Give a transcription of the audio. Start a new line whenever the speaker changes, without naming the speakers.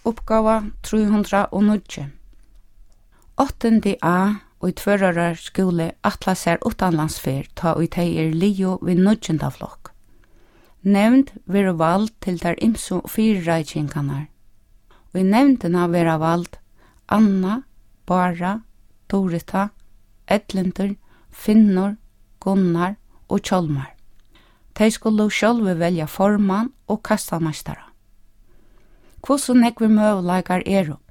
Uppgava 309. 8. A og i tvørarar skole atla sær utanlandsfer ta og teg lio við 9. flokk. Nevnd vera vald til der imsu fyrirreikingarnar. Og i nevndina vera vald Anna, Bara, Dorita, Edlindur, Finnur, Gunnar og Kjolmar. Tei skulle sjálvi velja formann og kastamestara. Hvordan nekvi møguleikar eru?